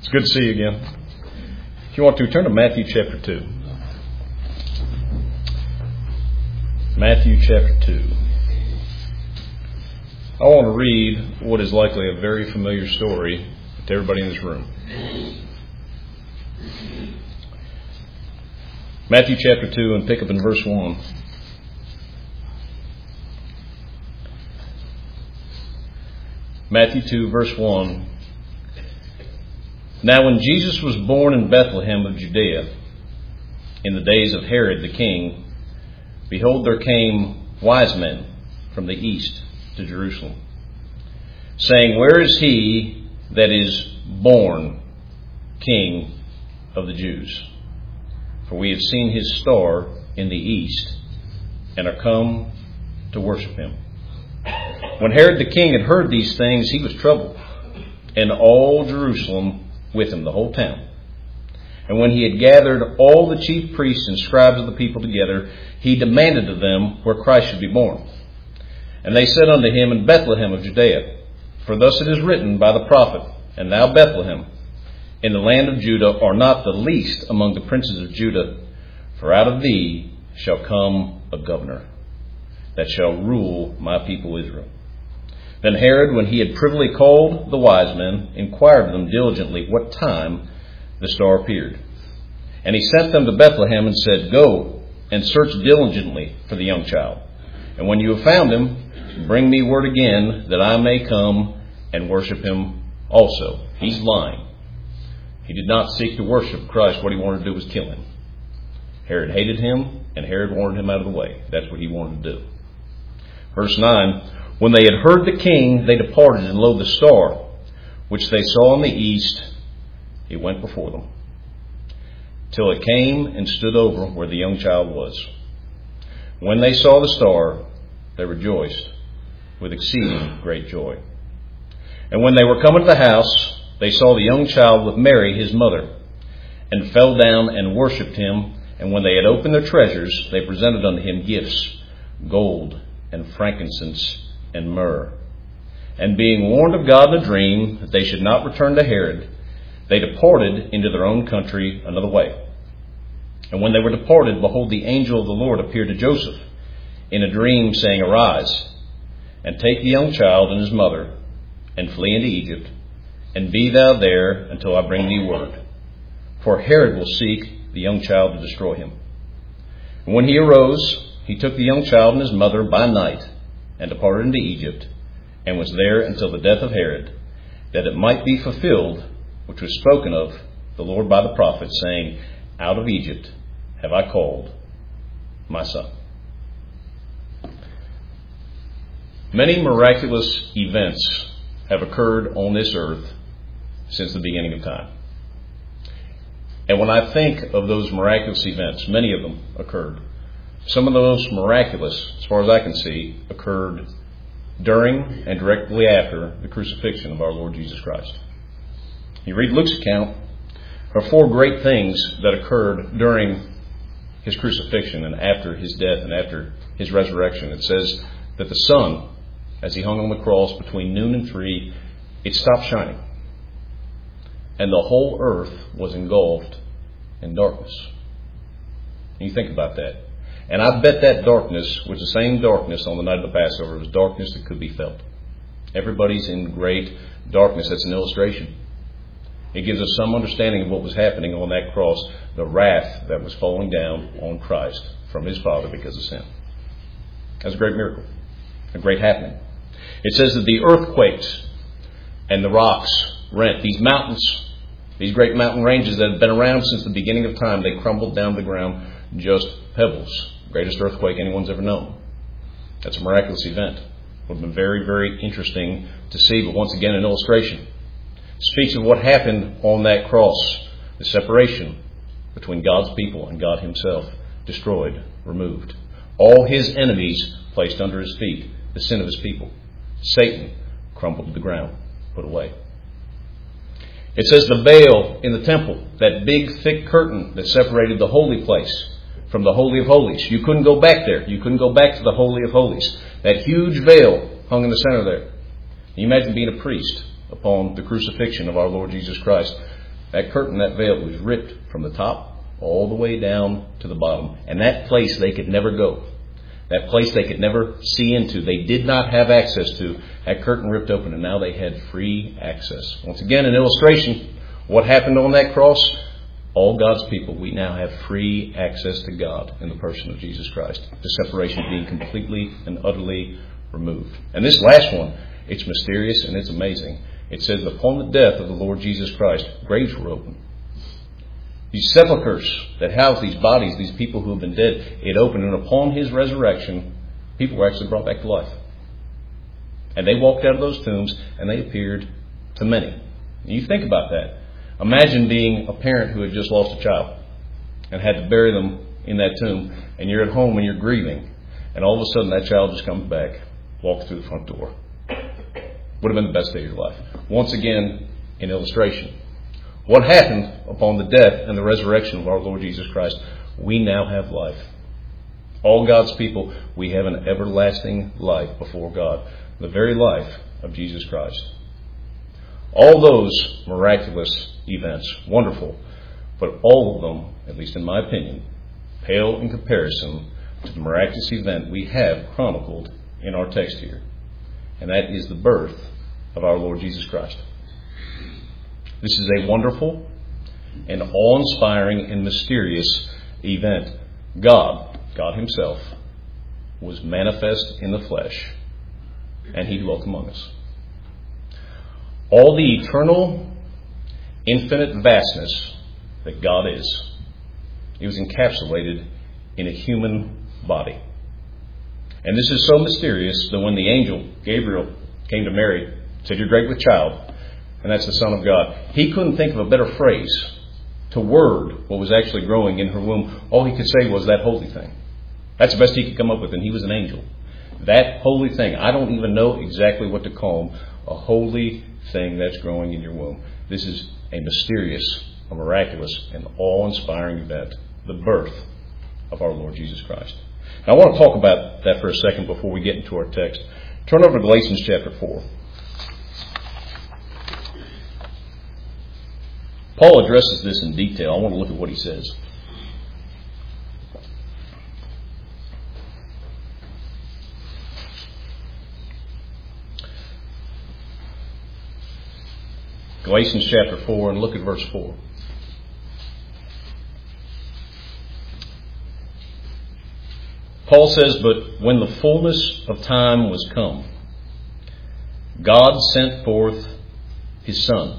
It's good to see you again. If you want to, turn to Matthew chapter 2. Matthew chapter 2. I want to read what is likely a very familiar story to everybody in this room. Matthew chapter 2, and pick up in verse 1. Matthew 2, verse 1. Now when Jesus was born in Bethlehem of Judea, in the days of Herod the king, behold, there came wise men from the east to Jerusalem, saying, Where is he that is born King of the Jews? For we have seen his star in the east, and are come to worship him. When Herod the king had heard these things, he was troubled, and all Jerusalem with him, the whole town. And when he had gathered all the chief priests and scribes of the people together, he demanded of them where Christ should be born. And they said unto him, In Bethlehem of Judea. For thus it is written by the prophet, And thou, Bethlehem, in the land of Judah, art not the least among the princes of Judah, for out of thee shall come a governor, that shall rule my people Israel. Then Herod, when he had privily called the wise men, inquired of them diligently what time the star appeared. And he sent them to Bethlehem and said, Go and search diligently for the young child. And when you have found him, bring me word again, that I may come and worship him also. He's lying. He did not seek to worship Christ. What he wanted to do was kill him. Herod hated him, and Herod wanted him out of the way. That's what he wanted to do. Verse 9. When they had heard the king, they departed, and lo, the star, which they saw in the east, it went before them, till it came and stood over where the young child was. When they saw the star, they rejoiced with exceeding great joy. And when they were come into the house, they saw the young child with Mary his mother, and fell down and worshipped him. And when they had opened their treasures, they presented unto him gifts, gold and frankincense and myrrh. And being warned of God in a dream that they should not return to Herod, they departed into their own country another way. And when they were departed, behold, the angel of the Lord appeared to Joseph in a dream, saying, Arise, and take the young child and his mother, and flee into Egypt, and be thou there until I bring thee word. For Herod will seek the young child to destroy him. And when he arose, he took the young child and his mother by night, and departed into Egypt, and was there until the death of Herod, that it might be fulfilled, which was spoken of the Lord by the prophet, saying, Out of Egypt have I called my son. Many miraculous events have occurred on this earth since the beginning of time. And when I think of those miraculous events, many of them occurred. Some of the most miraculous, as far as I can see, occurred during and directly after the crucifixion of our Lord Jesus Christ. You read Luke's account, there are four great things that occurred during his crucifixion and after his death and after his resurrection. It says that the sun, as he hung on the cross between noon and 3, it stopped shining. And the whole earth was engulfed in darkness. And you think about that. And I bet that darkness was the same darkness on the night of the Passover. It was darkness that could be felt. Everybody's in great darkness. That's an illustration. It gives us some understanding of what was happening on that cross, the wrath that was falling down on Christ from his Father because of sin. That's a great miracle, a great happening. It says that the earth quaked and the rocks rent. These mountains, these great mountain ranges that have been around since the beginning of time, they crumbled down to the ground, just pebbles. Greatest earthquake anyone's ever known. That's a miraculous event. It would have been very, very interesting to see, but once again, an illustration. It speaks of what happened on that cross. The separation between God's people and God himself. Destroyed, removed. All his enemies placed under his feet. The sin of his people. Satan crumbled to the ground, put away. It says the veil in the temple, that big thick curtain that separated the holy place from the Holy of Holies. You couldn't go back there. You couldn't go back to the Holy of Holies. That huge veil hung in the center there. Can you imagine being a priest upon the crucifixion of our Lord Jesus Christ? That curtain, that veil was ripped from the top all the way down to the bottom. And that place they could never go. That place they could never see into. They did not have access to. That curtain ripped open, and now they had free access. Once again, an illustration. What happened on that cross? All God's people, we now have free access to God in the person of Jesus Christ. The separation being completely and utterly removed. And this last one, it's mysterious and it's amazing. It says, upon the death of the Lord Jesus Christ, graves were opened. These sepulchres that house these bodies, these people who have been dead, it opened. And upon his resurrection, people were actually brought back to life. And they walked out of those tombs and they appeared to many. You think about that. Imagine being a parent who had just lost a child and had to bury them in that tomb. And you're at home and you're grieving. And all of a sudden that child just comes back, walks through the front door. Would have been the best day of your life. Once again, an illustration. What happened upon the death and the resurrection of our Lord Jesus Christ? We now have life. All God's people, we have an everlasting life before God. The very life of Jesus Christ. All those miraculous events, wonderful, but all of them, at least in my opinion, pale in comparison to the miraculous event we have chronicled in our text here. And that is the birth of our Lord Jesus Christ. This is a wonderful and awe-inspiring and mysterious event. God himself, was manifest in the flesh, and he dwelt among us. All the eternal, infinite vastness that God is, it was encapsulated in a human body. And this is so mysterious that when the angel Gabriel came to Mary, said, "You're great with child," and that's the Son of God, he couldn't think of a better phrase to word what was actually growing in her womb. All he could say was, "That holy thing." That's the best he could come up with, and he was an angel. That holy thing. I don't even know exactly what to call him. A holy thing that's growing in your womb. This is a mysterious, a miraculous, and awe-inspiring event. The birth of our Lord Jesus Christ. Now, I want to talk about that for a second before we get into our text. Turn over to Galatians chapter 4. Paul addresses this in detail. I want to look at what he says. Galatians chapter 4, and look at verse 4. Paul says, "But when the fullness of time was come, God sent forth his Son,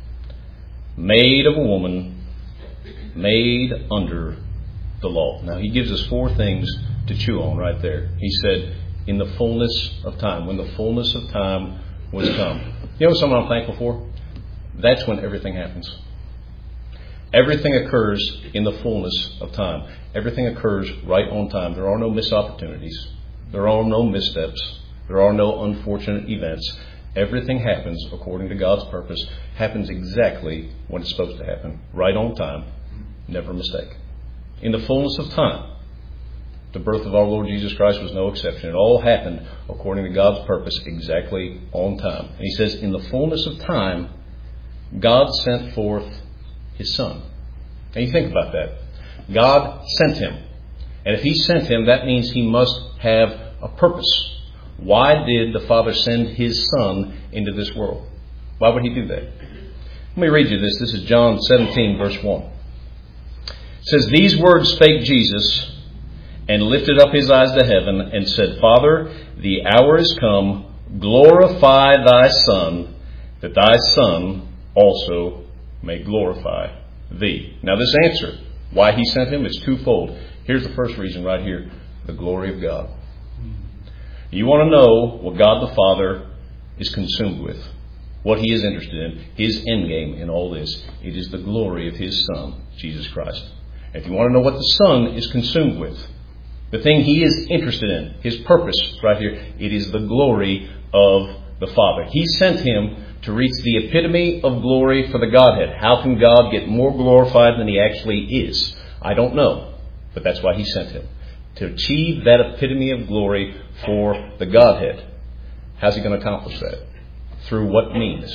made of a woman, made under the law." Now he gives us four things to chew on right there. He said, in the fullness of time, when the fullness of time was come. You know something I'm thankful for? That's when everything happens. Everything occurs in the fullness of time. Everything occurs right on time. There are no missed opportunities. There are no missteps. There are no unfortunate events. Everything happens according to God's purpose. Happens exactly when it's supposed to happen. Right on time. Never a mistake. In the fullness of time. The birth of our Lord Jesus Christ was no exception. It all happened according to God's purpose, exactly on time. And he says, in the fullness of time, God sent forth his Son. And you think about that. God sent him. And if he sent him, that means he must have a purpose. Why did the Father send his Son into this world? Why would he do that? Let me read you this. This is John 17, verse 1. It says, "These words spake Jesus, and lifted up his eyes to heaven, and said, Father, the hour is come. Glorify thy Son, that thy Son also may glorify thee." Now this answer, why he sent him, is twofold. Here's the first reason right here. The glory of God. You want to know what God the Father is consumed with, what he is interested in, his end game in all this. It is the glory of his Son, Jesus Christ. If you want to know what the Son is consumed with, the thing he is interested in, his purpose right here, it is the glory of the Father. He sent him to reach the epitome of glory for the Godhead. How can God get more glorified than he actually is? I don't know, but that's why he sent him. To achieve that epitome of glory for the Godhead. How's he going to accomplish that? Through what means?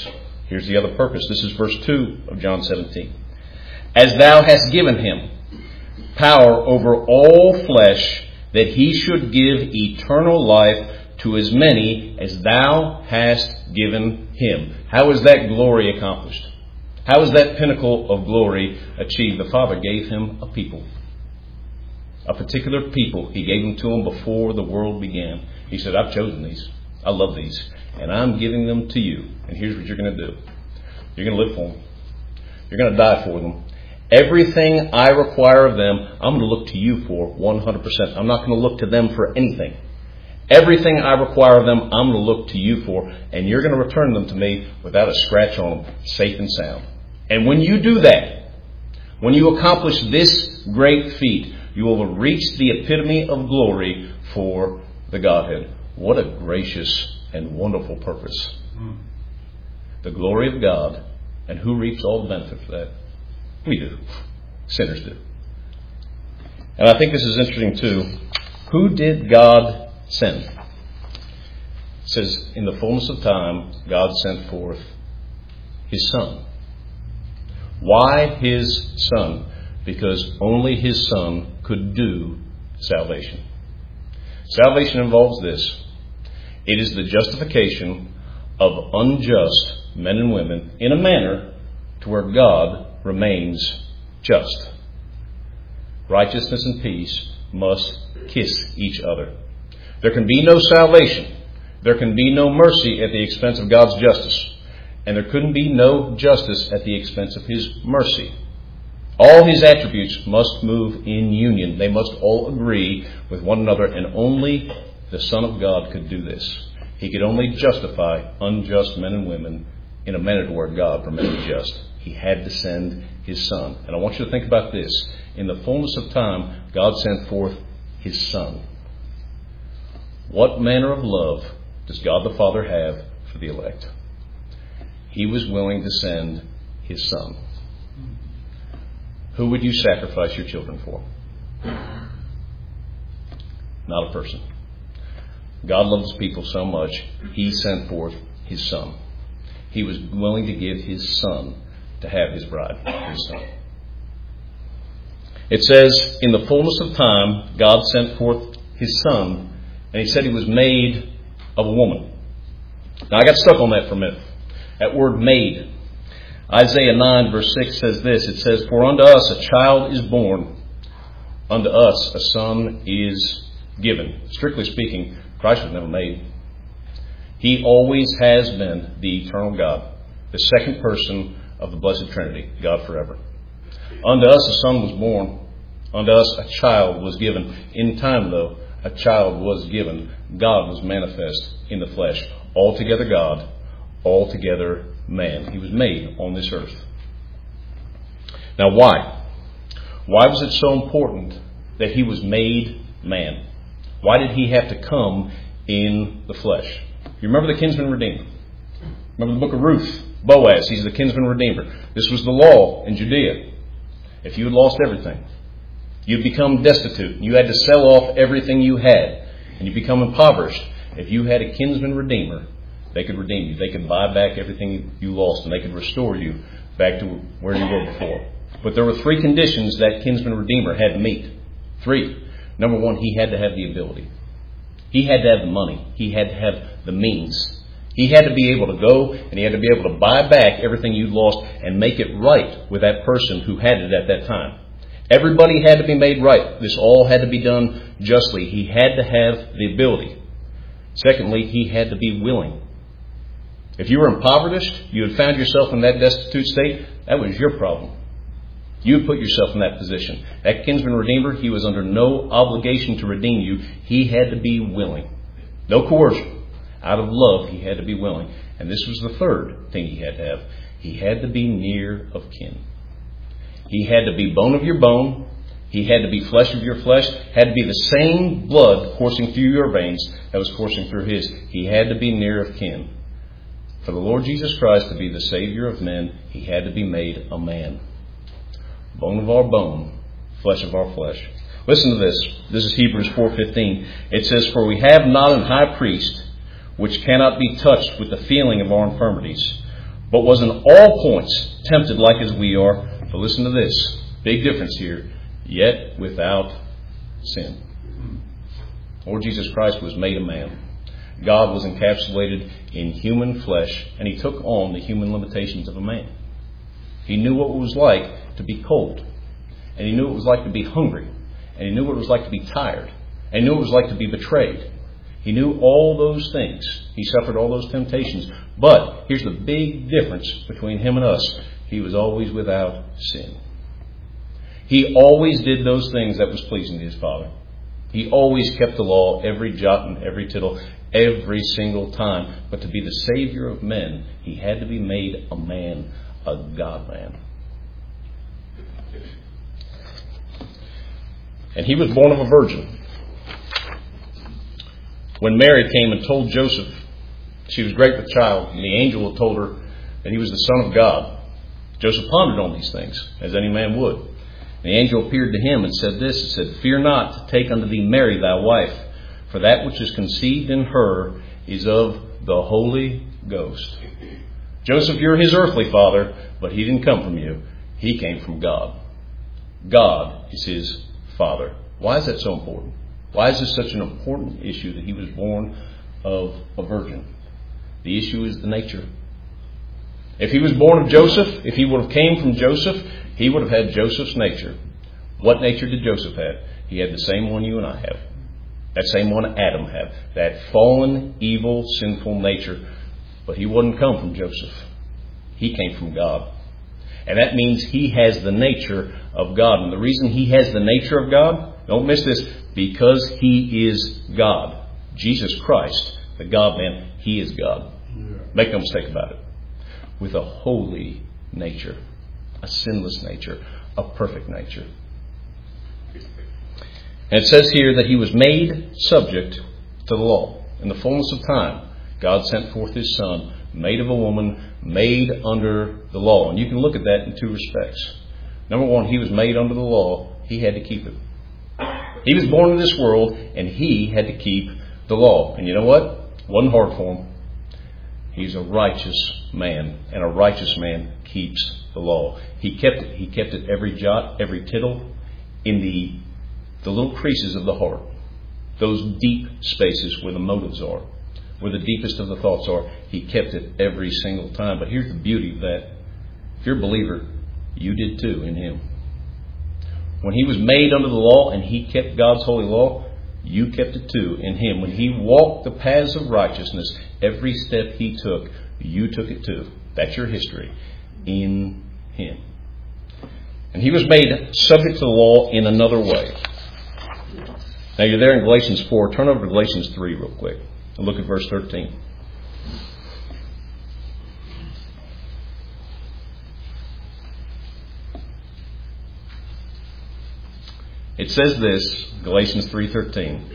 Here's the other purpose. This is verse 2 of John 17. As thou hast given him power over all flesh, that he should give eternal life to as many as thou hast given him. How is that glory accomplished? How is that pinnacle of glory achieved? The Father gave him a people. A particular people. He gave them to him before the world began. He said, I've chosen these. I love these. And I'm giving them to you. And here's what you're going to do. You're going to live for them. You're going to die for them. Everything I require of them, I'm going to look to you for 100%. I'm not going to look to them for anything. Everything I require of them, I'm going to look to you for. And you're going to return them to me without a scratch on them, safe and sound. And when you do that, when you accomplish this great feat, you will have reached the epitome of glory for the Godhead. What a gracious and wonderful purpose. The glory of God. And who reaps all the benefit for that? We do. Sinners do. And I think this is interesting too. Who did God send? It says, in the fullness of time, God sent forth His Son. Why His Son? Because only His Son could do salvation. Salvation involves this. It is the justification of unjust men and women in a manner to where God remains just. Righteousness and peace must kiss each other. There can be no salvation. There can be no mercy at the expense of God's justice. And there couldn't be no justice at the expense of His mercy. All His attributes must move in union. They must all agree with one another, and only the Son of God could do this. He could only justify unjust men and women in a manner to where God remained just. He had to send His Son. And I want you to think about this. In the fullness of time, God sent forth His Son. What manner of love does God the Father have for the elect? He was willing to send His Son. Who would you sacrifice your children for? Not a person. God loves people so much, He sent forth His Son. He was willing to give His Son to have His bride, His Son. It says, in the fullness of time, God sent forth His Son, and He said He was made of a woman. Now, I got stuck on that for a minute. That word made. Isaiah 9 verse 6 says this. It says, for unto us a child is born, unto us a son is given. Strictly speaking, Christ was never made. He always has been the eternal God, the second person of the blessed Trinity, God forever. Unto us a son was born, unto us a child was given. In time, though, a child was given. God was manifest in the flesh. Altogether God, altogether man. He was made on this earth. Now why? Why was it so important that He was made man? Why did He have to come in the flesh? You remember the kinsman redeemer? Remember the book of Ruth? Boaz, he's the kinsman redeemer. This was the law in Judea. If you had lost everything, you'd become destitute. You had to sell off everything you had. And you become impoverished. If you had a kinsman redeemer, they could redeem you. They could buy back everything you lost, and they could restore you back to where you were before. But there were three conditions that kinsman redeemer had to meet. 3. Number 1, he had to have the ability. He had to have the money. He had to have the means. He had to be able to go, and he had to be able to buy back everything you lost and make it right with that person who had it at that time. Everybody had to be made right. This all had to be done justly. He had to have the ability. Secondly, he had to be willing. If you were impoverished, you had found yourself in that destitute state, that was your problem. You had put yourself in that position. That kinsman redeemer, he was under no obligation to redeem you. He had to be willing. No coercion. Out of love, he had to be willing. And this was the third thing he had to have. He had to be near of kin. He had to be bone of your bone. He had to be flesh of your flesh. Had to be the same blood coursing through your veins that was coursing through his. He had to be near of kin. For the Lord Jesus Christ to be the Savior of men, he had to be made a man. Bone of our bone, flesh of our flesh. Listen to this. This is Hebrews 4:15. It says, for we have not an high priest which cannot be touched with the feeling of our infirmities, but was in all points tempted like as we are. But listen to this. Big difference here. Yet without sin. Lord Jesus Christ was made a man. God was encapsulated in human flesh, and he took on the human limitations of a man. He knew what it was like to be cold, and he knew what it was like to be hungry, and he knew what it was like to be tired, and he knew what it was like to be betrayed. He knew all those things. He suffered all those temptations. But here's the big difference between him and us. He was always without sin. He always did those things that was pleasing to his Father. He always kept the law, every jot and every tittle, every single time. But to be the Savior of men, he had to be made a man, a God-man. And he was born of a virgin. When Mary came and told Joseph she was great with child, and the angel had told her that he was the Son of God, Joseph pondered on these things, as any man would. And the angel appeared to him and said this, it said, "Fear not to take unto thee Mary thy wife, for that which is conceived in her is of the Holy Ghost." Joseph, you're his earthly father, but he didn't come from you. He came from God. God is his Father. Why is that so important? Why is this such an important issue that he was born of a virgin? The issue is the nature. If he was born of Joseph, if he would have came from Joseph, he would have had Joseph's nature. What nature did Joseph have? He had the same one you and I have. That same one Adam had. That fallen, evil, sinful nature. But he wouldn't come from Joseph. He came from God. And that means he has the nature of God. And the reason he has the nature of God, don't miss this, because he is God. Jesus Christ, the God-man, he is God. Make no mistake about it. With a holy nature, a sinless nature, a perfect nature. And it says here that he was made subject to the law. In the fullness of time, God sent forth his Son, made of a woman, made under the law. And you can look at that in two respects. Number one, he was made under the law. He had to keep it. He was born in this world, and he had to keep the law. And you know what? It wasn't hard for him. He's a righteous man, and a righteous man keeps the law. He kept it. He kept it every jot, every tittle, in the little creases of the heart. Those deep spaces where the motives are, where the deepest of the thoughts are. He kept it every single time. But here's the beauty of that. If you're a believer, you did too in him. When he was made under the law and he kept God's holy law, you kept it too in him. When he walked the paths of righteousness, every step he took, you took it too. That's your history in him. And he was made subject to the law in another way. Now you're there in Galatians 4. Turn over to Galatians 3 real quick and look at verse 13. It says this, Galatians 3:13.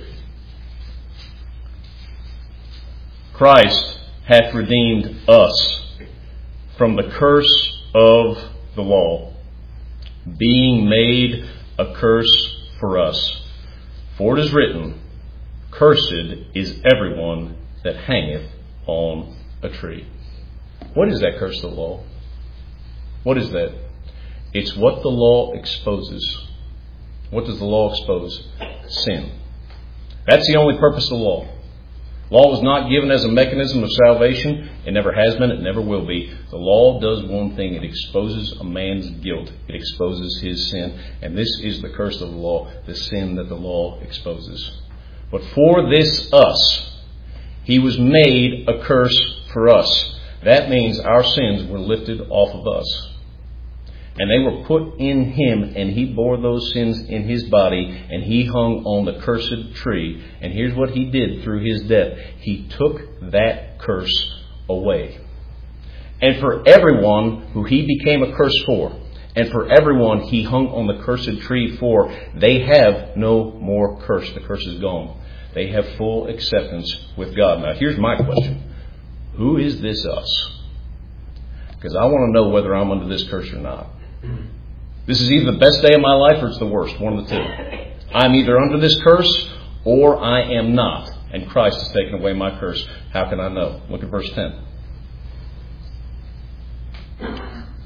Christ hath redeemed us from the curse of the law, being made a curse for us. For it is written, Cursed is everyone that hangeth on a tree. What is that curse of the law? What is that? It's what the law exposes. What does the law expose? Sin. That's the only purpose of the law. Law was not given as a mechanism of salvation. It never has been. It never will be. The law does one thing. It exposes a man's guilt. It exposes his sin. And this is the curse of the law, the sin that the law exposes. But for this us, he was made a curse for us. That means our sins were lifted off of us. And they were put in him, and he bore those sins in his body, and he hung on the cursed tree. And here's what he did through his death. He took that curse away. And for everyone who he became a curse for, and for everyone he hung on the cursed tree for, they have no more curse. The curse is gone. They have full acceptance with God. Now here's my question. Who is this us? Because I want to know whether I'm under this curse or not. This is either the best day of my life or it's the worst, one of the two. I'm either under this curse or I am not. And Christ has taken away my curse. How can I know? Look at verse 10.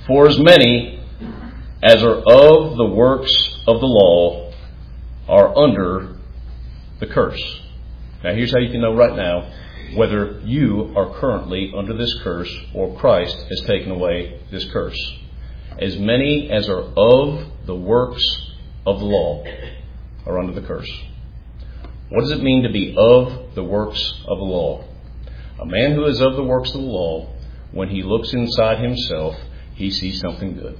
For as many as are of the works of the law are under the curse. Now here's how you can know right now whether you are currently under this curse or Christ has taken away this curse. As many as are of the works of the law are under the curse. What does it mean to be of the works of the law? A man who is of the works of the law, when he looks inside himself, he sees something good.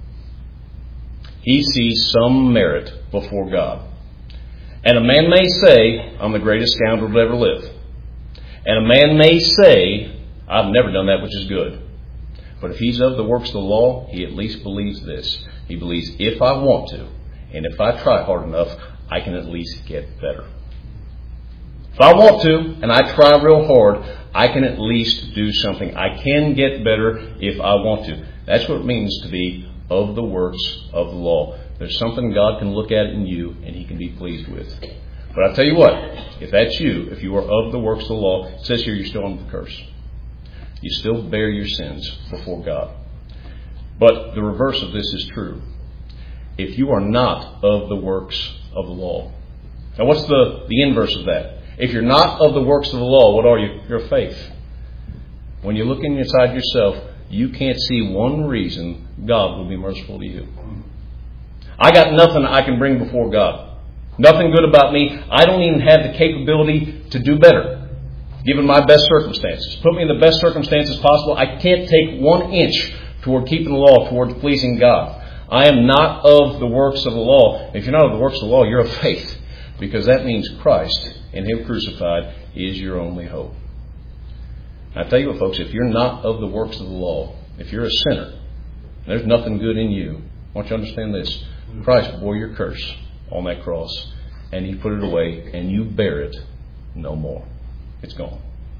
He sees some merit before God. And a man may say, I'm the greatest scoundrel to ever live. And a man may say, I've never done that which is good. But if he's of the works of the law, he at least believes this. He believes if I want to, and if I try hard enough, I can at least get better. If I want to, and I try real hard, I can at least do something. I can get better if I want to. That's what it means to be of the works of the law. There's something God can look at in you and He can be pleased with. But I'll tell you what, if that's you, if you are of the works of the law, it says here you're still under the curse. You still bear your sins before God. But the reverse of this is true. If you are not of the works of the law. Now what's the inverse of that? If you're not of the works of the law, what are you? You're faith. When you're looking inside yourself, you can't see one reason God will be merciful to you. I got nothing I can bring before God. Nothing good about me. I don't even have the capability to do better, given my best circumstances. Put me in the best circumstances possible. I can't take 1 inch toward keeping the law, toward pleasing God. I am not of the works of the law. If you're not of the works of the law, you're of faith, because that means Christ and Him crucified is your only hope. I tell you what, folks, if you're not of the works of the law, if you're a sinner, there's nothing good in you. I want you to understand this. Christ bore your curse on that cross, and He put it away, and you bear it no more. It's gone.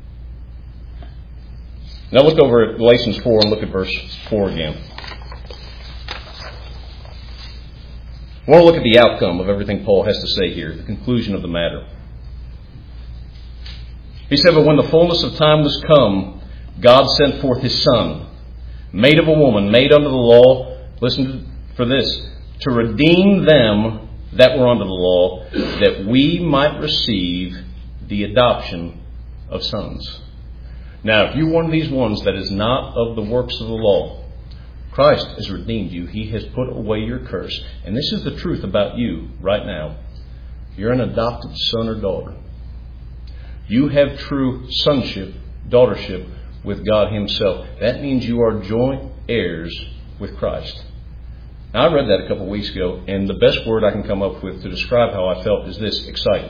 Now look over at Galatians 4 and look at verse 4 again. I want to look at the outcome of everything Paul has to say here, the conclusion of the matter. He said, but when the fullness of time was come, God sent forth His Son, made of a woman, made under the law, listen for this, to redeem them that were under the law, that we might receive the adoption of sons. Now, if you're one of these ones that is not of the works of the law, Christ has redeemed you. He has put away your curse. And this is the truth about you right now. You're an adopted son or daughter. You have true sonship, daughtership with God Himself. That means you are joint heirs with Christ. Now, I read that a couple of weeks ago, and the best word I can come up with to describe how I felt is this: excited.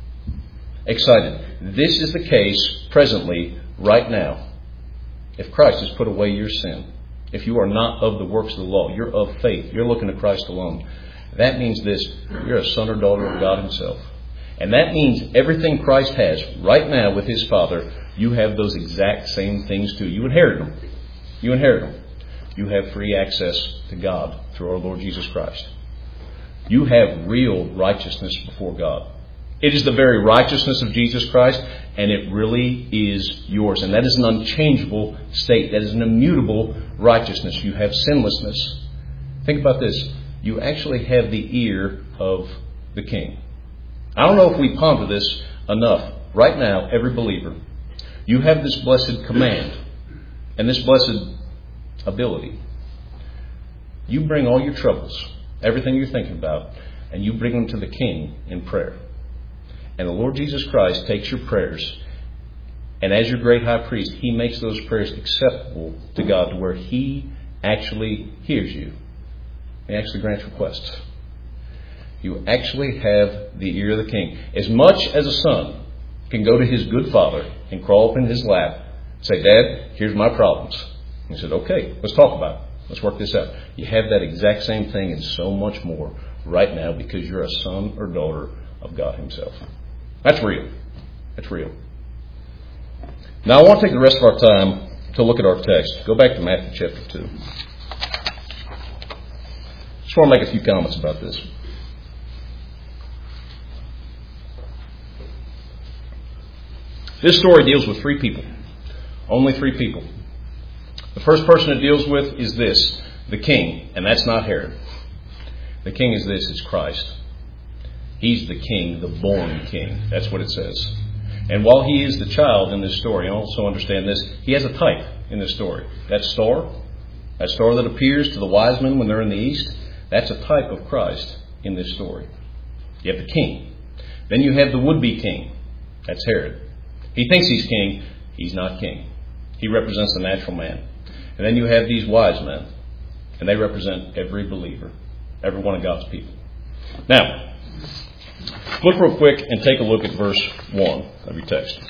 Excited. This is the case presently, right now. If Christ has put away your sin, if you are not of the works of the law, you're of faith, you're looking to Christ alone, that means this: you're a son or daughter of God Himself. And that means everything Christ has right now with His Father, you have those exact same things too. You inherit them. You inherit them. You have free access to God through our Lord Jesus Christ. You have real righteousness before God. It is the very righteousness of Jesus Christ, and it really is yours. And that is an unchangeable state. That is an immutable righteousness. You have sinlessness. Think about this. You actually have the ear of the King. I don't know if we ponder this enough. Right now, every believer, you have this blessed command and this blessed ability. You bring all your troubles, everything you're thinking about, and you bring them to the King in prayer. And the Lord Jesus Christ takes your prayers, and as your great high priest, He makes those prayers acceptable to God to where He actually hears you. He actually grants requests. You actually have the ear of the King. As much as a son can go to his good father and crawl up in his lap and say, Dad, here's my problems. And he said, okay, let's talk about it. Let's work this out. You have that exact same thing and so much more right now because you're a son or daughter of God Himself. That's real. That's real. Now I want to take the rest of our time to look at our text. Go back to Matthew chapter 2. Just want to make a few comments about this. This story deals with 3 people. Only 3 people. The first person it deals with is this, the king, and that's not Herod. The king is this, it's Christ. He's the king, the born king. That's what it says. And while he is the child in this story, and also understand this, he has a type in this story. That star that appears to the wise men when they're in the east, that's a type of Christ in this story. You have the king. Then you have the would-be king. That's Herod. He thinks he's king. He's not king. He represents the natural man. And then you have these wise men. And they represent every believer. Every one of God's people. Now, look real quick and take a look at verse 1 of your text.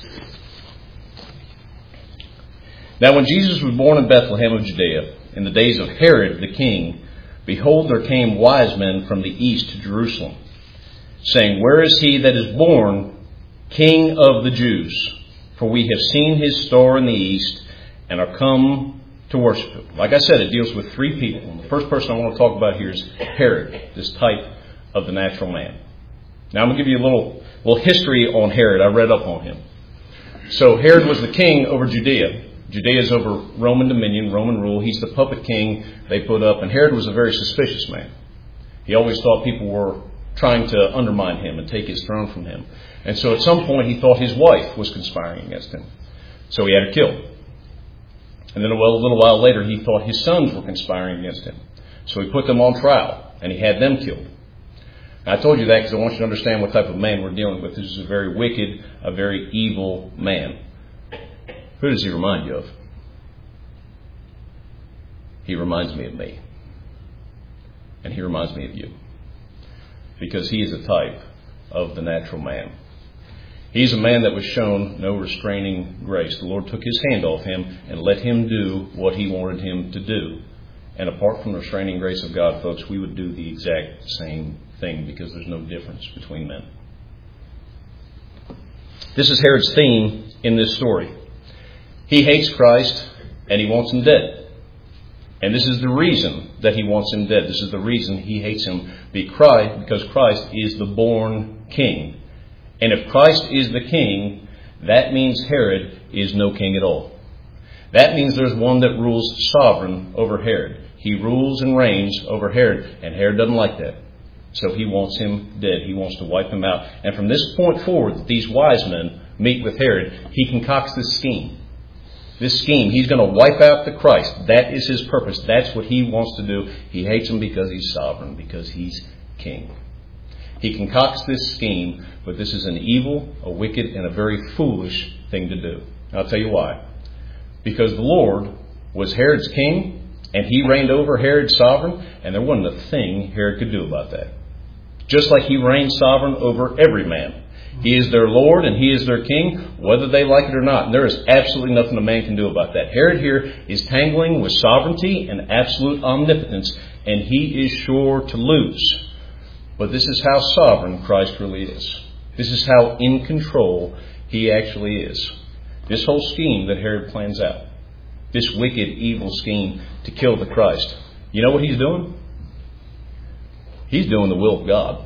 Now when Jesus was born in Bethlehem of Judea, in the days of Herod the king, behold, there came wise men from the east to Jerusalem, saying, Where is he that is born King of the Jews? For we have seen his star in the east, and are come to worship him. Like I said, it deals with three people. And the first person I want to talk about here is Herod, this type of the natural man. Now I'm going to give you a little history on Herod. I read up on him. So Herod was the king over Judea. Judea is over Roman dominion, Roman rule. He's the puppet king they put up. And Herod was a very suspicious man. He always thought people were trying to undermine him and take his throne from him. And so at some point he thought his wife was conspiring against him. So he had her killed. And then a little while later he thought his sons were conspiring against him. So he put them on trial and he had them killed. I told you that because I want you to understand what type of man we're dealing with. This is a very wicked, a very evil man. Who does he remind you of? He reminds me of me. And he reminds me of you. Because he is a type of the natural man. He's a man that was shown no restraining grace. The Lord took his hand off him and let him do what he wanted him to do. And apart from the restraining grace of God, folks, we would do the exact same thing because there's no difference between men. This is Herod's theme in this story. He hates Christ and he wants him dead. And this is the reason that he wants him dead. This is the reason he hates him. Because Christ is the born king. And if Christ is the king, that means Herod is no king at all. That means there's one that rules sovereign over Herod. He rules and reigns over Herod. And Herod doesn't like that. So he wants him dead. He wants to wipe him out. And from this point forward, these wise men meet with Herod. He concocts this scheme. This scheme, he's going to wipe out the Christ. That is his purpose. That's what he wants to do. He hates him because he's sovereign, because he's king. He concocts this scheme, but this is an evil, a wicked, and a very foolish thing to do. I'll tell you why. Because the Lord was Herod's king, and he reigned over Herod's sovereign, and there wasn't a thing Herod could do about that. Just like he reigned sovereign over every man. He is their Lord and he is their king, whether they like it or not. And there is absolutely nothing a man can do about that. Herod here is tangling with sovereignty and absolute omnipotence, and he is sure to lose. But this is how sovereign Christ really is. This is how in control he actually is. This whole scheme that Herod plans out, this wicked, evil scheme to kill the Christ, you know what he's doing? He's doing the will of God.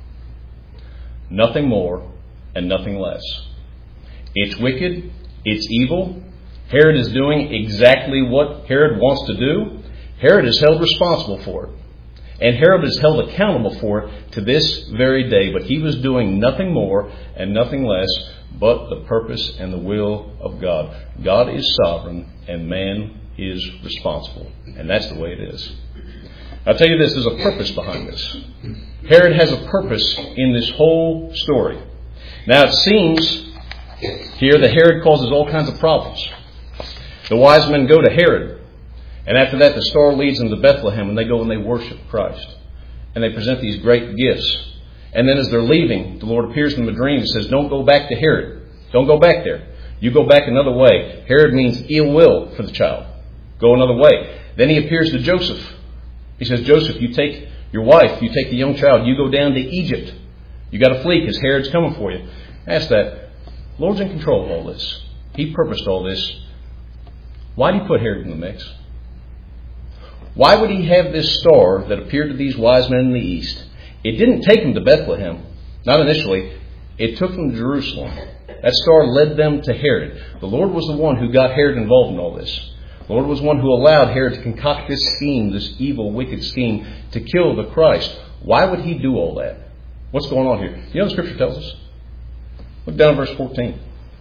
Nothing more and nothing less. It's wicked. It's evil. Herod is doing exactly what Herod wants to do. Herod is held responsible for it. And Herod is held accountable for it to this very day. But he was doing nothing more and nothing less but the purpose and the will of God. God is sovereign and man is responsible. And that's the way it is. I'll tell you this, there's a purpose behind this. Herod has a purpose in this whole story. Now it seems here that Herod causes all kinds of problems. The wise men go to Herod. And after that the star leads them to Bethlehem and they go and they worship Christ. And they present these great gifts. And then as they're leaving, the Lord appears to them in a dream and says, don't go back to Herod. Don't go back there. You go back another way. Herod means ill will for the child. Go another way. Then he appears to Joseph. He says, Joseph, you take your wife, you take the young child, you go down to Egypt. You got to flee because Herod's coming for you. Ask that. The Lord's in control of all this. He purposed all this. Why did he put Herod in the mix? Why would he have this star that appeared to these wise men in the east? It didn't take them to Bethlehem. Not initially. It took them to Jerusalem. That star led them to Herod. The Lord was the one who got Herod involved in all this. The Lord was one who allowed Herod to concoct this scheme, this evil, wicked scheme, to kill the Christ. Why would he do all that? What's going on here? You know what Scripture tells us? Look down at verse 14.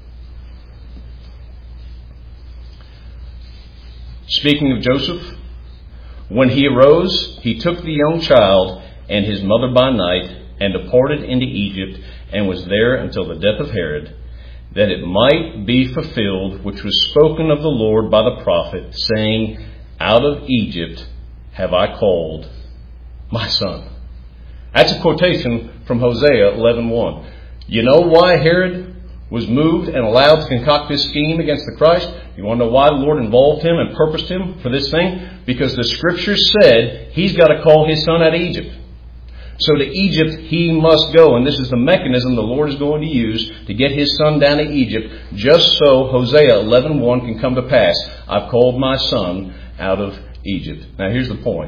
Speaking of Joseph, when he arose, he took the young child and his mother by night and departed into Egypt and was there until the death of Herod, that it might be fulfilled which was spoken of the Lord by the prophet, saying, out of Egypt have I called my son. That's a quotation from Hosea 11:1. You know why Herod was moved and allowed to concoct this scheme against the Christ? You want to know why the Lord involved him and purposed him for this thing? Because the Scriptures said he's got to call his son out of Egypt. So to Egypt he must go, and this is the mechanism the Lord is going to use to get his son down to Egypt, just so Hosea 11:1 can come to pass. I've called my son out of Egypt. Now here's the point.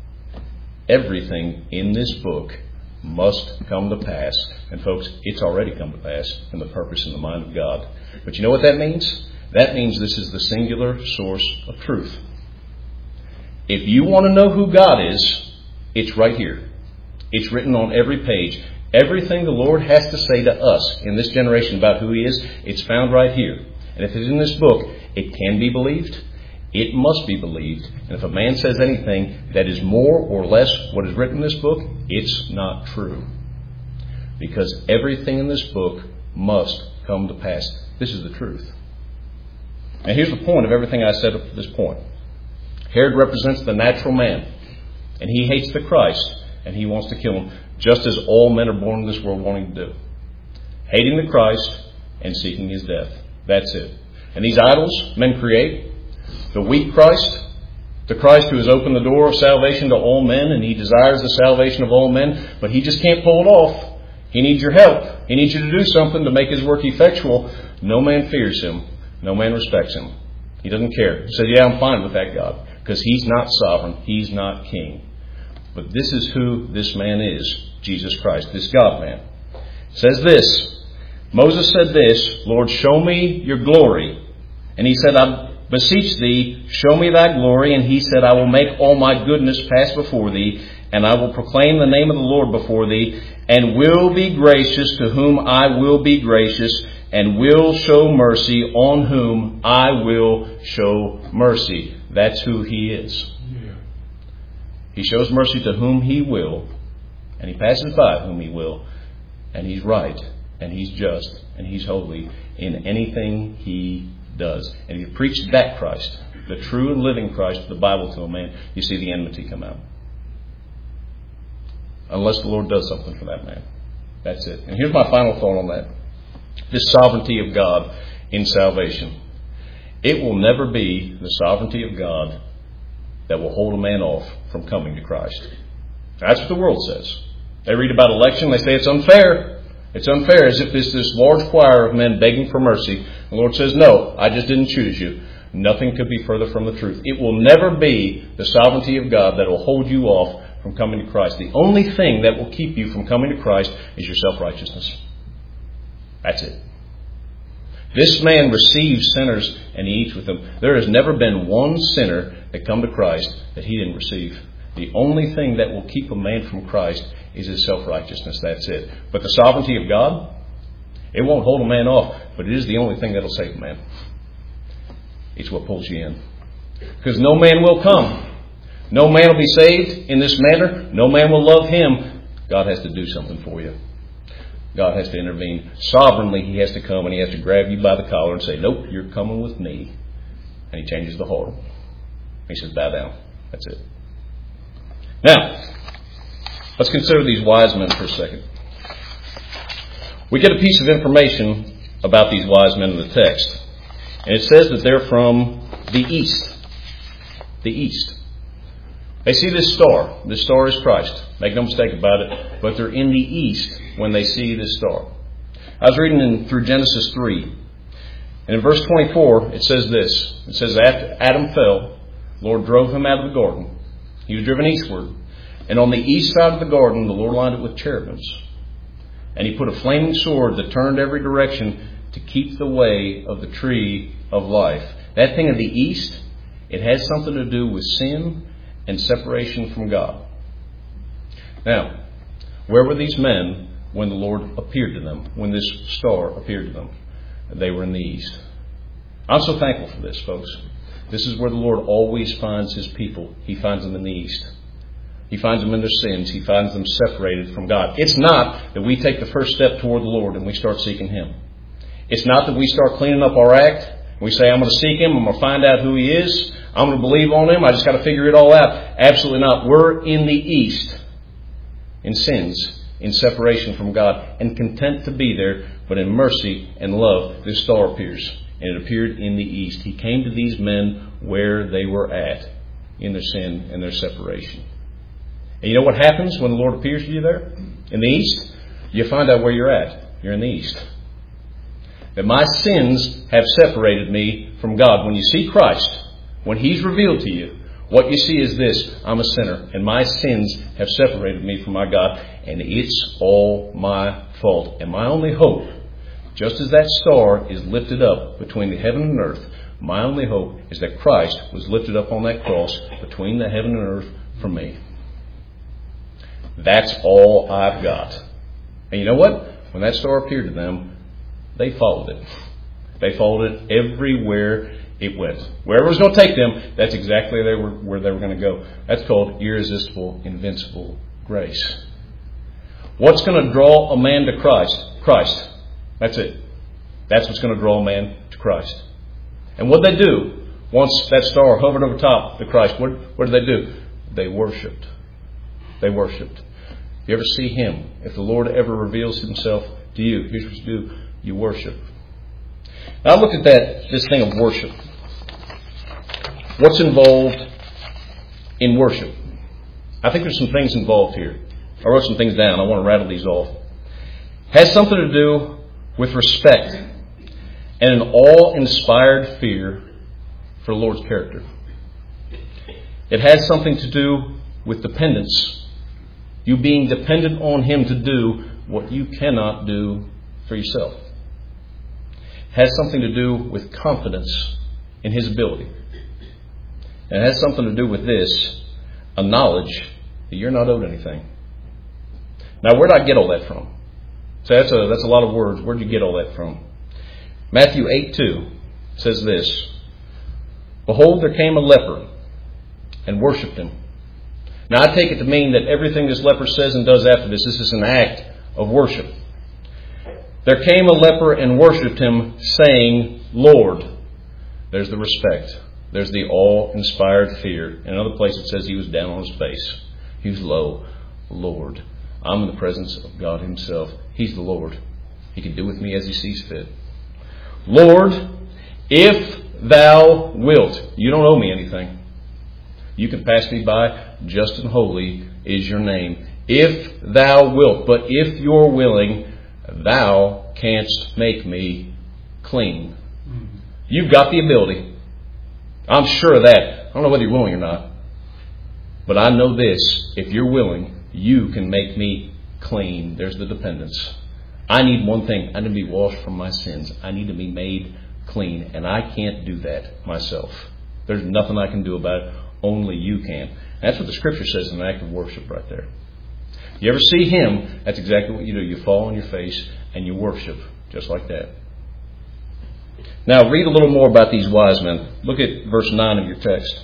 Everything in this book must come to pass. And folks, it's already come to pass in the purpose and the mind of God. But you know what that means? That means this is the singular source of truth. If you want to know who God is, it's right here. It's written on every page. Everything the Lord has to say to us in this generation about who He is, it's found right here. And if it's in this book, it can be believed. It must be believed. And if a man says anything that is more or less what is written in this book, it's not true. Because everything in this book must come to pass. This is the truth. Now here's the point of everything I said up to this point. Herod represents the natural man. And he hates the Christ. And he wants to kill him, just as all men are born in this world wanting to do. Hating the Christ and seeking his death. That's it. And these idols men create, the weak Christ, the Christ who has opened the door of salvation to all men, and he desires the salvation of all men, but he just can't pull it off. He needs your help. He needs you to do something to make his work effectual. No man fears him. No man respects him. He doesn't care. He says, yeah, I'm fine with that, God, because he's not sovereign. He's not king. But this is who this man is, Jesus Christ, this God-man. It says this, Moses said this, Lord, show me your glory. And he said, I beseech thee, show me thy glory. And he said, I will make all my goodness pass before thee, and I will proclaim the name of the Lord before thee, and will be gracious to whom I will be gracious, and will show mercy on whom I will show mercy. That's who he is. He shows mercy to whom he will, and he passes by whom he will, and he's right, and he's just, and he's holy in anything he does. And if you preach that Christ, the true and living Christ of the Bible to a man, you see the enmity come out. Unless the Lord does something for that man. That's it. And here's my final thought on that. This sovereignty of God in salvation. It will never be the sovereignty of God that will hold a man off from coming to Christ. That's what the world says. They read about election, they say it's unfair. It's unfair, as if there's this large choir of men begging for mercy. The Lord says, no, I just didn't choose you. Nothing could be further from the truth. It will never be the sovereignty of God that will hold you off from coming to Christ. The only thing that will keep you from coming to Christ is your self-righteousness. That's it. This man receives sinners and he eats with them. There has never been one sinner that come to Christ that he didn't receive. The only thing that will keep a man from Christ is his self-righteousness. That's it. But the sovereignty of God, it won't hold a man off, but it is the only thing that will save a man. It's what pulls you in. Because no man will come. No man will be saved in this manner. No man will love him. God has to do something for you. God has to intervene. Sovereignly, he has to come and he has to grab you by the collar and say, nope, you're coming with me. And he changes the heart. He says, bow down. That's it. Now, let's consider these wise men for a second. We get a piece of information about these wise men in the text. And it says that they're from the east. The east. They see this star. This star is Christ. Make no mistake about it. But they're in the east when they see this star. I was reading through Genesis 3. And in verse 24, it says this. It says, after Adam fell, the Lord drove him out of the garden. He was driven eastward. And on the east side of the garden, the Lord lined it with cherubims. And he put a flaming sword that turned every direction to keep the way of the tree of life. That thing in the east It has something to do with sin and separation from God. Now, where were these men when the Lord appeared to them, when this star appeared to them? They were in the east. I'm so thankful for this, folks. This is where the Lord always finds His people. He finds them in the east. He finds them in their sins. He finds them separated from God. It's not that we take the first step toward the Lord and we start seeking Him. It's not that we start cleaning up our act. We say, I'm going to seek Him. I'm going to find out who He is. I'm going to believe on Him. I just got to figure it all out. Absolutely not. We're in the east, in sins, in separation from God, and content to be there. But in mercy and love, this star appears. And it appeared in the east. He came to these men where they were at, in their sin and their separation. And you know what happens when the Lord appears to you there? In the east? You find out where you're at. You're in the east. That my sins have separated me from God. When you see Christ, when He's revealed to you, what you see is this: I'm a sinner, and my sins have separated me from my God, and it's all my fault. And my only hope, just as that star is lifted up between the heaven and earth, my only hope is that Christ was lifted up on that cross between the heaven and earth for me. That's all I've got. And you know what? When that star appeared to them, they followed it. They followed it everywhere it went. Wherever it was going to take them, that's exactly where they were going to go. That's called irresistible, invincible grace. What's going to draw a man to Christ? Christ. That's it. That's what's going to draw a man to Christ. And what did they do? Once that star hovered over top of Christ, what did they do? They worshipped. They worshipped. If you ever see Him, if the Lord ever reveals Himself to you, here's what you do. You worship. Now look at this thing of worship. What's involved in worship? I think there's some things involved here. I wrote some things down. I want to rattle these off. Has something to do with respect and an awe-inspired fear for the Lord's character. It has something to do with dependence. You being dependent on Him to do what you cannot do for yourself. It has something to do with confidence in His ability. And it has something to do with this, a knowledge that you're not owed anything. Now, where did I get all that from? So that's a lot of words. Where did you get all that from? Matthew 8:2 says this: Behold, there came a leper and worshipped Him. Now, I take it to mean that everything this leper says and does after this is an act of worship. There came a leper and worshipped Him, saying, Lord. There's the respect. There's the awe-inspired fear. In another place it says he was down on his face. He was low. Lord. I'm in the presence of God Himself. He's the Lord. He can do with me as He sees fit. Lord, if Thou wilt. You don't owe me anything. You can pass me by. Just and holy is Your name. If Thou wilt. But if You're willing, Thou canst make me clean. You've got the ability. I'm sure of that. I don't know whether you're willing or not. But I know this. If You're willing, You can make me clean. There's the dependence. I need one thing. I need to be washed from my sins. I need to be made clean. And I can't do that myself. There's nothing I can do about it. Only You can. That's what the Scripture says in an act of worship right there. You ever see Him, that's exactly what you do. You fall on your face and you worship just like that. Now read a little more about these wise men. Look at verse 9 of your text.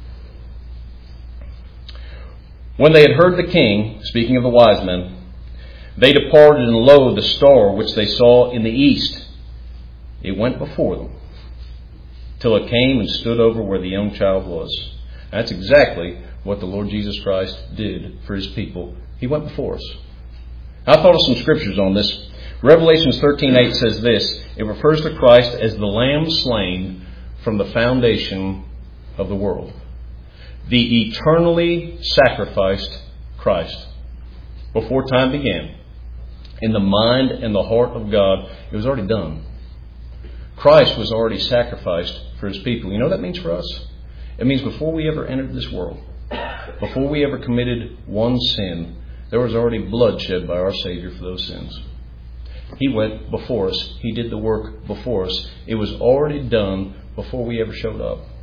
When they had heard the king, speaking of the wise men, they departed, and lo, the star which they saw in the east, it went before them, till it came and stood over where the young child was. That's exactly what the Lord Jesus Christ did for His people. He went before us. I thought of some scriptures on this. Revelation 13:8 says this. It refers to Christ as the Lamb slain from the foundation of the world. The eternally sacrificed Christ. Before time began, in the mind and the heart of God, it was already done. Christ was already sacrificed for His people. You know what that means for us? It means before we ever entered this world, before we ever committed one sin, there was already blood shed by our Savior for those sins. He went before us. He did the work before us. It was already done before we ever showed up.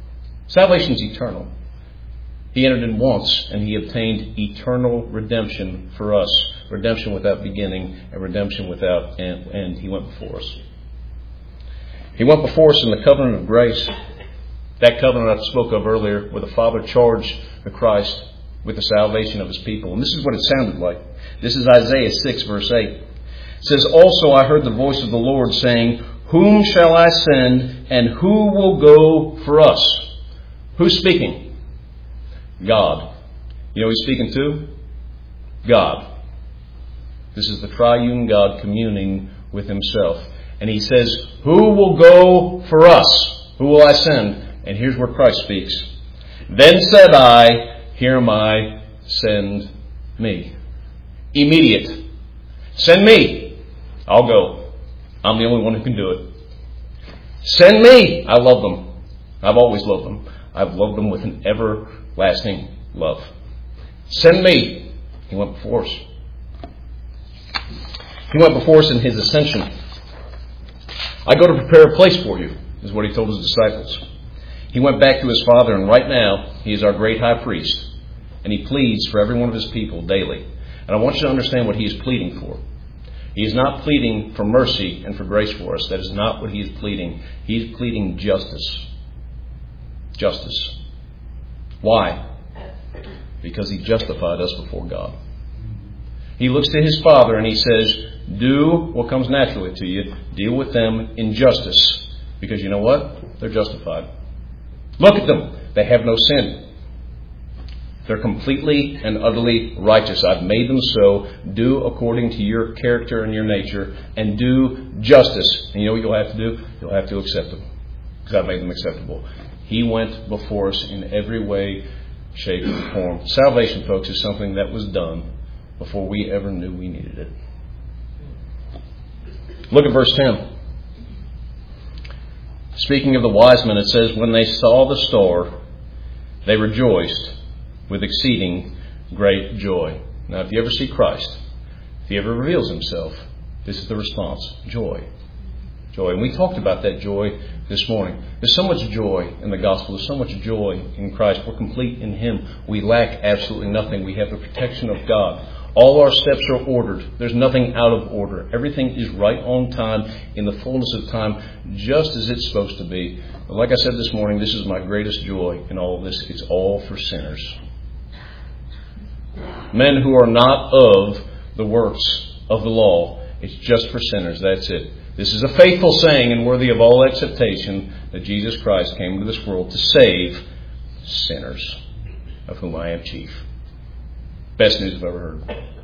Salvation's eternal. He entered in once, and He obtained eternal redemption for us. Redemption without beginning and redemption without end. He went before us. He went before us in the covenant of grace. That covenant I spoke of earlier, where the Father charged the Christ with the salvation of His people. And this is what it sounded like. This is Isaiah 6, verse 8. It says, "Also I heard the voice of the Lord saying, Whom shall I send, and who will go for us?" Who's speaking? God. You know who He's speaking to? God. This is the triune God communing with Himself. And He says, "Who will go for us? Who will I send?" And here's where Christ speaks. "Then said I, Here am I, send me." Immediate. Send me. I'll go. I'm the only one who can do it. Send me. I love them. I've always loved them. I've loved them with an everlasting love. Send me. He went before us. He went before us in His ascension. "I go to prepare a place for you," is what He told His disciples. He went back to His Father, and right now He is our great high priest. And He pleads for every one of His people daily. And I want you to understand what He is pleading for. He is not pleading for mercy and for grace for us. That is not what He is pleading. He is pleading justice. Justice. Why? Because He justified us before God. He looks to His Father and He says, do what comes naturally to you. Deal with them in justice. Because you know what? They're justified. Look at them. They have no sin. They're completely and utterly righteous. I've made them so. Do according to your character and your nature, and do justice. And you know what you'll have to do? You'll have to accept them, because I've made them acceptable. He went before us in every way, shape, and form. Salvation, folks, is something that was done before we ever knew we needed it. Look at verse 10. Speaking of the wise men, it says, "When they saw the star, they rejoiced with exceeding great joy." Now, if you ever see Christ, if He ever reveals Himself, this is the response. Joy. Joy. And we talked about that joy this morning. There's so much joy in the gospel. There's so much joy in Christ. We're complete in Him. We lack absolutely nothing. We have the protection of God. All our steps are ordered. There's nothing out of order. Everything is right on time, in the fullness of time, just as it's supposed to be. But like I said this morning, this is my greatest joy in all of this. It's all for sinners. Men who are not of the works of the law. It's just for sinners. That's it. This is a faithful saying and worthy of all acceptation, that Jesus Christ came into this world to save sinners, of whom I am chief. Best news I've ever heard.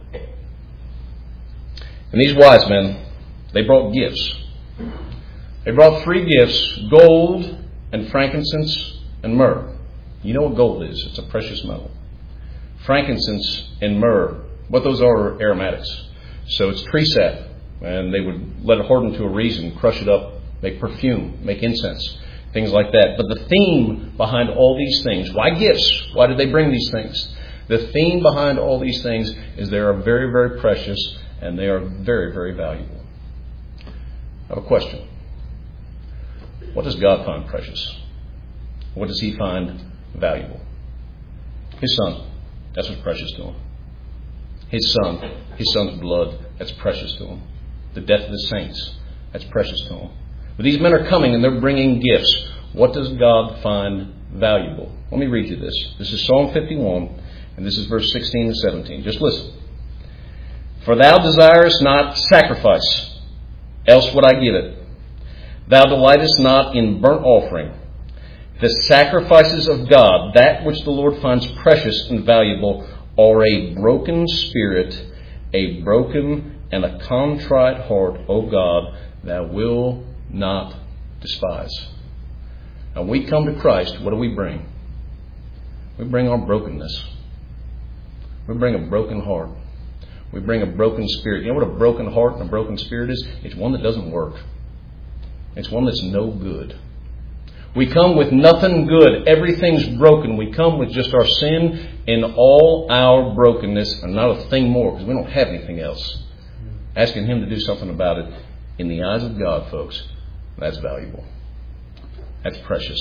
And these wise men, they brought gifts. They brought 3 gifts: gold and frankincense and myrrh. You know what gold is? It's a precious metal. Frankincense and myrrh, what those are aromatics. So it's tree sap, and they would let it harden to a resin, crush it up, make perfume, make incense, things like that. But the theme behind all these things, why gifts? Why did they bring these things? The theme behind all these things is they are very, very precious, and they are very, very valuable. I have a question. What does God find precious? What does He find valuable? His Son. That's what's precious to Him. His Son. His Son's blood. That's precious to Him. The death of the saints. That's precious to Him. But these men are coming and they're bringing gifts. What does God find valuable? Let me read you this. This is Psalm 51. And this is verse 16 and 17. Just listen. "For thou desirest not sacrifice, else would I give it. Thou delightest not in burnt offering. The sacrifices of God, that which the Lord finds precious and valuable, are a broken spirit, a broken and a contrite heart, O God, thou wilt not despise." Now, when we come to Christ, what do we bring? We bring our brokenness. We bring a broken heart. We bring a broken spirit. You know what a broken heart and a broken spirit is? It's one that doesn't work. It's one that's no good. We come with nothing good. Everything's broken. We come with just our sin and all our brokenness, and not a thing more, because we don't have anything else. Asking Him to do something about it, in the eyes of God, folks, that's valuable. That's precious.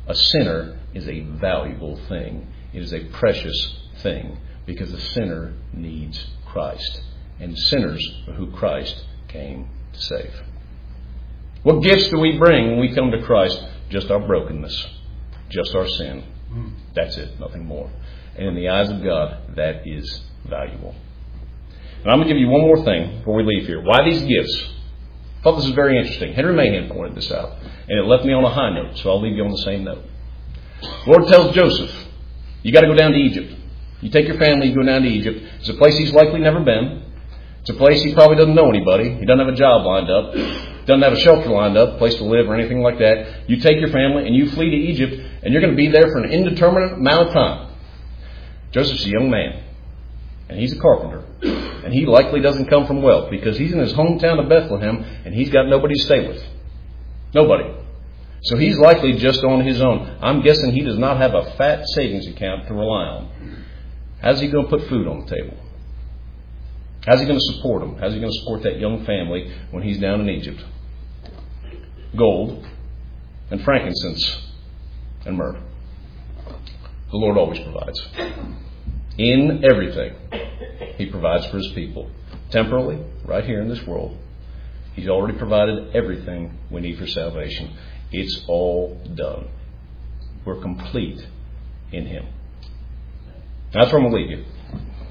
A sinner is a valuable thing. It is a precious thing because a sinner needs Christ. And sinners are who Christ came to save. What gifts do we bring when we come to Christ? Just our brokenness. Just our sin. That's it. Nothing more. And in the eyes of God, that is valuable. And I'm going to give you one more thing before we leave here. Why these gifts? I thought this was very interesting. Henry Mahan pointed this out. And it left me on a high note, so I'll leave you on the same note. The Lord tells Joseph, you got to go down to Egypt. You take your family, you go down to Egypt. It's a place he's likely never been. It's a place he probably doesn't know anybody. He doesn't have a job lined up. Doesn't have a shelter lined up, place to live or anything like that. You take your family and you flee to Egypt, and you're going to be there for an indeterminate amount of time. Joseph's a young man, and he's a carpenter. And he likely doesn't come from wealth because he's in his hometown of Bethlehem, and he's got nobody to stay with. Nobody. So he's likely just on his own. I'm guessing he does not have a fat savings account to rely on. How's he going to put food on the table? How's he going to support them? How's he going to support that young family when he's down in Egypt? Gold and frankincense and myrrh. The Lord always provides. In everything, He provides for His people. Temporally, right here in this world, He's already provided everything we need for salvation. It's all done. We're complete in Him. That's where I'm going to leave you.